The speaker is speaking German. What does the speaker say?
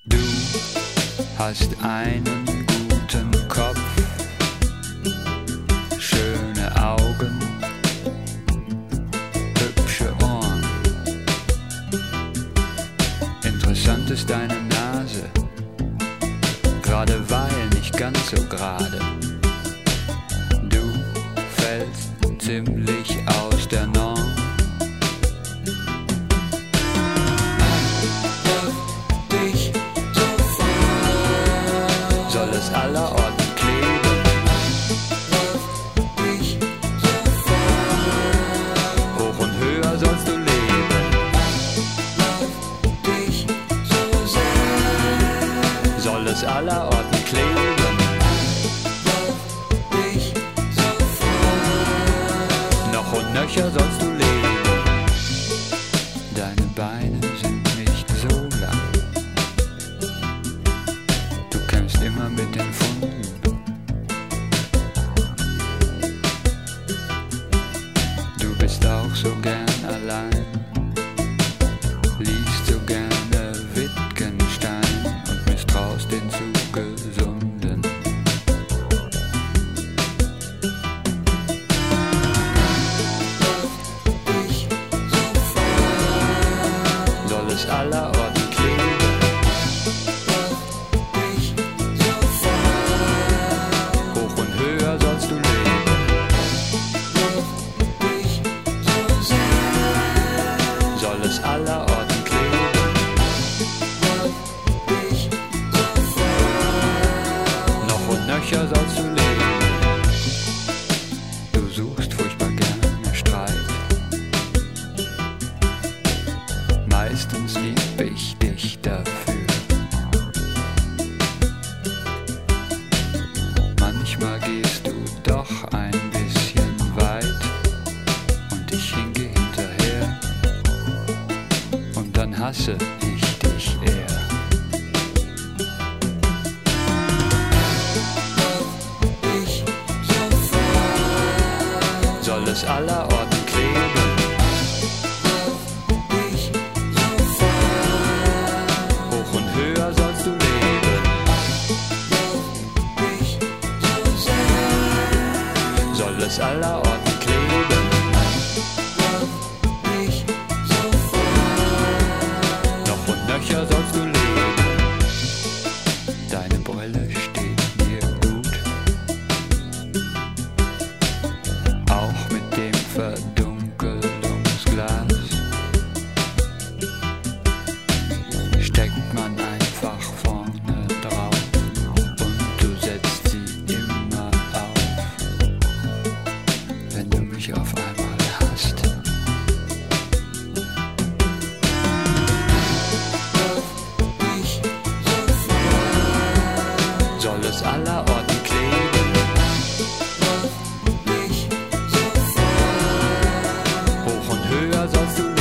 Du hast einen guten Kopf, schöne Augen, hübsche Ohren. Interessant ist deine Nase, gerade weil nicht ganz so gerade. Du fällst ziemlich aus der Norm. Soll es allerorten kleben? Hoch und höher sollst du leben. Soll es allerorten kleben? Noch und nöcher sollst du leben. Deine Beine sind nicht so lang. Du kämpfst immer mit den Funden. Du bist auch so gern allein, liest so gerne Wittgenstein und misstraust den zu Gesunden. Soll es allerorten kleben? Hoch und höher sollst du leben. Soll es allerorten kleben? Noch und nöcher sollst du leben. Du suchst furchtbar gerne Streit. Meistens lieb ich dich dafür. Manchmal gehst du doch ein bisschen weit und ich hinke hinterher und dann hasse ich dich eher. Soll es allerorten kleben? Hoch und höher sollst du leben. Soll es allerorten kleben? Noch und nöcher sollst du leben. Deine Brille steht mir gut, auch mit dem Verdunkelungsglas. Steckt man einfach vorne drauf und du setzt sie immer auf, wenn du mich auf einmal hast. Soll es allerorten kleben? Hoch und höher sollst du